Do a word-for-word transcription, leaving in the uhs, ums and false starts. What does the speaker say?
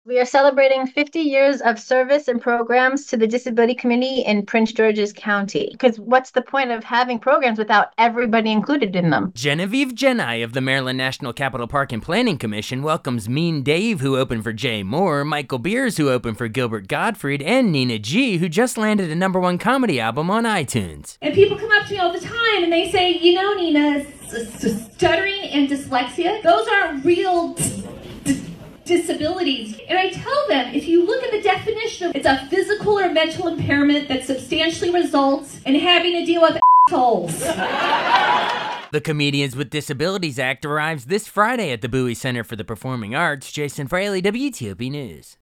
We are celebrating fifty years of service and programs to the disability community in Prince George's County. Because what's the point of having programs without everybody included in them? Genevieve Genai of the Maryland National Capital Park and Planning Commission welcomes Mean Dave, who opened for Jay Moore, Michael Beers, who opened for Gilbert Gottfried, and Nina G, who just landed a number one comedy album on iTunes. And people come up to me all the time and they say, you know, Nina, stuttering and dyslexia, those aren't real disabilities. And I tell them, if you look at the definition of it's a physical or mental impairment that substantially results in having to deal with assholes. The Comedians with Disabilities Act arrives this Friday at the Bowie Center for the Performing Arts. Jason Fraley, W T O P News.